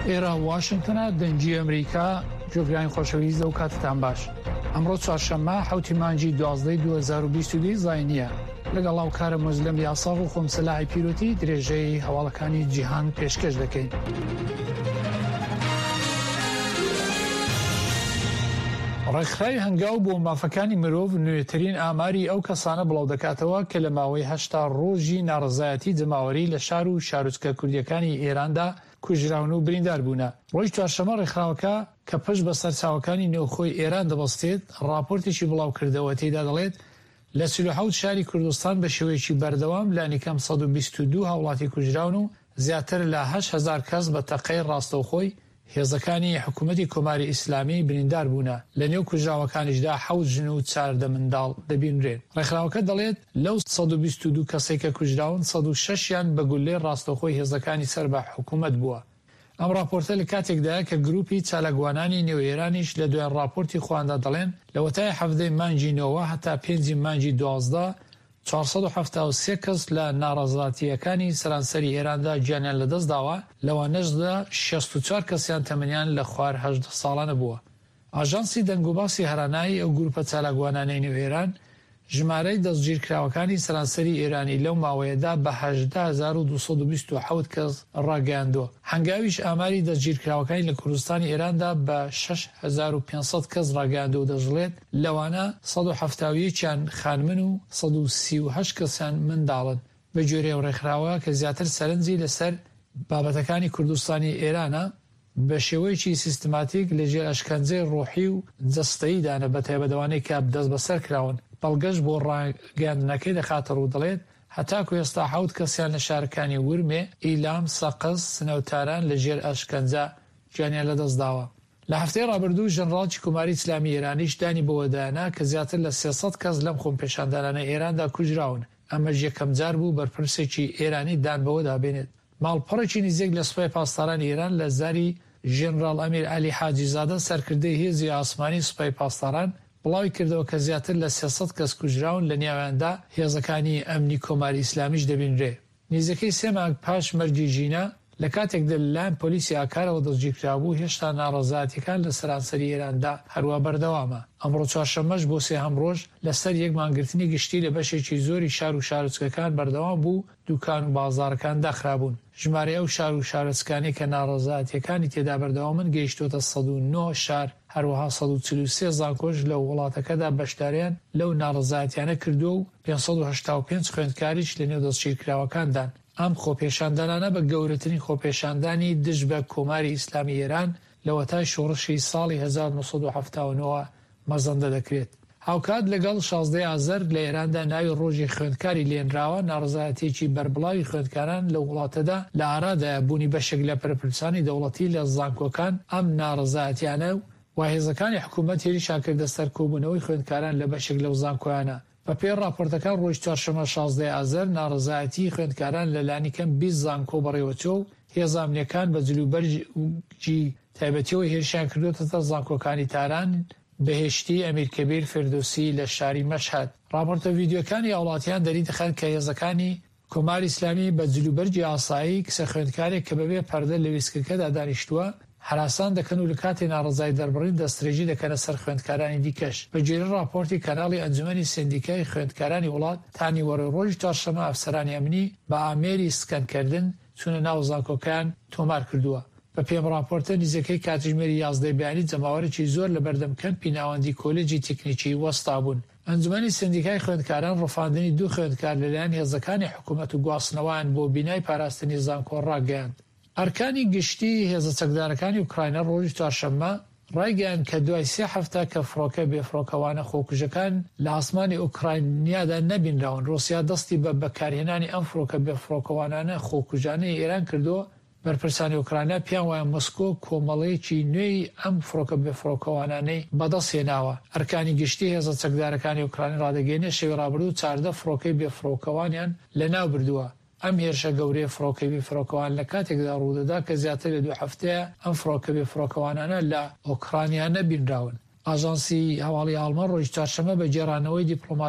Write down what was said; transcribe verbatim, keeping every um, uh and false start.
ئێرە واشنگتنە دەنگی ئەمریکا جۆگرانی خۆشەویست و کاتتان باش. ئەمڕۆ چوارشەممە حوتی مانگی دوازدەی دوو هەزار و بیست و دوو زاینیە لەگەڵ هاوکارە مۆزلەم یاساغ و خۆمسەلاحی پیرۆتی درێژەی هەواڵەکانی جیهان پێشکەش دەکەین. ڕێکخراوی هەنگاو بۆ مافەکانی مرۆڤ نوێترین ئاماری ئەو کەسانە بڵاو دەکاتەوە کە لە ماوەی هەشتا ڕۆژی ناڕەزایەتی جەماوەری لە شار و شارۆچکە کوردیەکانی ئێراندا کوژراون و بریندار بوونە. ڕۆژی چوارشەممە ڕێکخراوەکە کە پشت بە سەرچاوەکانی نێوخۆی ئێران دەبەستێت ڕاپۆرتێکی بڵاو کردەوە تێدا دەڵێت لە چل و حەوت شاری کوردستان بە شێوەیەکی بەردەوام لانیکەم سەد و بیست و دوو هاوڵاتی کوژراون و زیاتر لە هەشت هەزار کەس بە تەقەی ڕاستەوخۆی هێزەکانی حکوومەتی کۆماری ئیسلامی بریندار بوونە. لە نێو کوژراوەکانیشدا حەوت ژن و چاردە منداڵ دەبینرێن. ڕێکخراوەکە دەڵێت لەو سەد و بیست و دوو کەسێک کە کوژراون سەد و شەشیان بە گولەی ڕاستەوخۆی هێزەکانی سەر بە حکوومەت بووە. ئەم راپۆرتە لە کاتێکدایە کە گروپی چالاکوانانی نێو ئێرانیش لە دوای راپۆرتی خۆیاندا دەڵێن لە وەتای هەفتەی مانگی نۆوە هەتا پێنجی مانگی دوازدە چوارسەد و هەفتاد و سێ کەس لە ناڕەزایەتیەکانی سەرانسەری ئێراندا گیانیان لەدەست داوە، لەوانەشدا شەست و چوار کەسیان تەمەنیان لە خوار هەژدە ساڵانە بووە. ئاژانسی دەنگوباسی هەرانایی ئەو گروپە چالاکوانانەی نێو ئێران ژمارەی دەستگیرکراوەکانی سەرانسەری ئێرانی لەو ماوەیەدا بە هەژدە هەزار و دووسەد و بیست و حەوت کەس ڕاگەیاندووە. هەنگاویش ئاماری دەستگیرکراوەکانی لە کوردستانی ئێراندا بە شەش هەزار و پێنجسەد کەس ڕاگەیاندووە و دەژڵێت لەوانە سەد و هەفتاد و یەکیان خانمن و سەد و سی و هەشت کەسیان منداڵن. بە جۆرەی ڕێکخراوە کە زیاتر سەرنجی لەسەر بابەتەکانی کوردستانی ئێرانە بە شێوەیەکی سیستماتیک لەژێر ئەشکەنجەی ڕۆحی و جەستەییدانە بە تایبەتەوانەی کە دەست بەسەر کراون. بەڵگەشت بۆ ڕاگەاندنەکەی دەخاتە ڕوو دەڵێت هەتاکو ئێستا حەوت کەسیان لە شارەکانی ورمێ، ئیلام، سەقز، سنەوتاران لە ژێر ئەشکەنجە گیانیان لەدەست داوە. لە هەفتەی ڕابردوو ژەنڕاڵی کۆماری ئیسلامی ئێرانیش دانی بەوەدایەنا کە زیاتر لە سێسەد کەس لەم خۆمپێشاندانانە ئێراندا کوژراون. ئەمەش یەکەم جار بوو بەرپرسێکی ئێرانی دان بەوە دابێنێت. ماڵپەڕێکی نزیک لە سوپای پاسدارانی ئێران لە زاری ژێنڕاڵ ئەمیر عەلی حاجیزادە سەرکردەی هێزی ئاسمانی سوپای پاسداران بڵاوی کردەوە کە زیاتر لە سێسەد کەس کوژراون، لە نێواندا هێزەکانی ئەمنی کۆماری ئیسلامیش دەبینرێ. نزیکەی سێ مانگ پاش مەرگی ژینە لە کاتێکدا لەلایەن پۆلیسی ئاکارەوە دەستگیرکرابوو هێشتا ناڕەزایەتیەکان لە سەرانسەری ئێراندا هەروە بەردەوامە. ئەمڕۆ چوارشەممەش بۆ سێهەم ڕۆژ لەسەر یەک مانگرتنی گشتی لە بەشێکی زۆری شار و شارۆچکەکان بەردەوام بوو، دوکان و بازاڕەکان داخرابوون. ژمارەی ئەو شار و شارۆچکانی کە ناڕەزایەتیەکانی تێدا بەردەوامن گەیشتۆتە سەد و نۆ شار، هەروەها سەد و چل و سێ زانکۆش لە وڵاتەکەدا بەشداریان لەو ناڕەزایەتیانە کردو و پێنجسەد و هەشتا و پێنج خوێندکاریش لە نێو دەستگیرکراوەکاندان. ئەم خۆپێشاندانانە بە گەورەترین خۆپێشاندانی دژ بە کۆماری ئیسلامی ئێران لە وەتای شۆڕشی ساڵی هەزار و نۆسەد و هەفتاد و نۆ مەزەندە دەکرێت. هاوکات لەگەڵ شازدەی ئازەر لە ئێراندا ناوی ڕۆژی خوێندکاری لێنراوە. ناڕەزایەتیەکی بەربڵاوی خوێندکاران لە وڵاتەدا لە ئارادایە بوونی بەشێک لە پەرپرسانی دەوڵەتی لە زانکۆکان ئەم ناڕەزایەتیانە و واهێزەکانی حکوومەت هێرشیان کردە سەر کۆبوونەوەی خوێندکاران لە بەشێک لەو زانکۆیانە. بەپێی راپۆرتەکان ڕۆژی چوارشەممە شازدەی ئازەر ناڕەزایەتی خوێندکاران لە لانیکەم بیست زانکۆ بەڕێوەچۆ و هێزە ئەمنیەکان بە جلوبەرجی تایبەتیەوە هێرشیان کردوتە زانکۆکانی تاران، بەهێشتی ئەمیرکەبیر فردوسی لە شاری مەشهەد. راپۆرتە ڤیدیۆکانی هاوڵاتیان دەری دەخەن کە هێزەکانی کۆماری ئیسلامی بە جلوبەرجی ئاسایی کسە خوێندکارێک کە بەبێ پەردە لە ویسکەکەدا دانیشتووە هەراسان دەکەن و لە کاتی ناڕەزای دەربڕین دەستدرێژی دەکەنە سەر خوێندکارانی دیکەش. بە جێرە راپۆرتی کەناڵی ئەنجومەنی سندیکای خوێندکارانی وڵات تانی وەڕۆی ڕۆژی چوارشەممە ئەفسەرانی ئەمنی بە ئامێری سکەنکردن چونە ناو زانکۆکان تۆمار کردووە. بە پێم راپۆرتە نزیکەی کاتژمێری یازدەی بەیانی جەماوەرێکی زۆر لە بەردەم کەمپی ناوەندی کۆلێجی تکنیکی وەستا بوون. ئەنجومەنی سندیکای خوێندکاران ڕفاندنی دوو خوێندکار لەلایەن هێزەکانی حکوومەت و گواستنەوەیان بۆ بینای پاراستنی زانکۆ ڕاگەیاند. ئەرکانی گشتی هێزە چەکدارەکانی ئوکراینە ڕۆژی چوارشەممە ڕایگەیاند کە دوای سێ هەفتە کە فڕۆکە بێفڕۆکەوانە خۆکوژەکان لە ئاسمانی ئوکراینیادا نەبینراون، رووسیا دەستی بە بەکارهێنانی ئەم فڕۆکە بێفڕۆکەوانانە خۆکوژانەی ئێران کردووە. بەرپرسانی ئوکراینە پیان وایە مۆسکۆ کۆمەڵەیەکی نوێی ئەم فڕۆکە بێفڕۆکەوانانەی بەدەستهێناوە. ئەرکانی گشتی هێزە چەکدارەکانی ئوکراین ڕادەگەیەنێ شەوی ڕابردوو چاردە فڕۆکەی بێفڕۆکەوانیان لەناو بردووە. ئەم هێرشە گەورەی فڕۆکەی بێفڕۆکەوان لە کاتێکدا ڕوودەدا کە زیاتر لە دوو هەفتەیە ئەم فڕۆکە بێفڕۆکەوانانە لە ئۆکرانیا نەبینراون. ئاژانسی هەواڵی ئاڵمان ڕۆژی چوارشەممە بە جێڕانەوەی دیپلۆماتی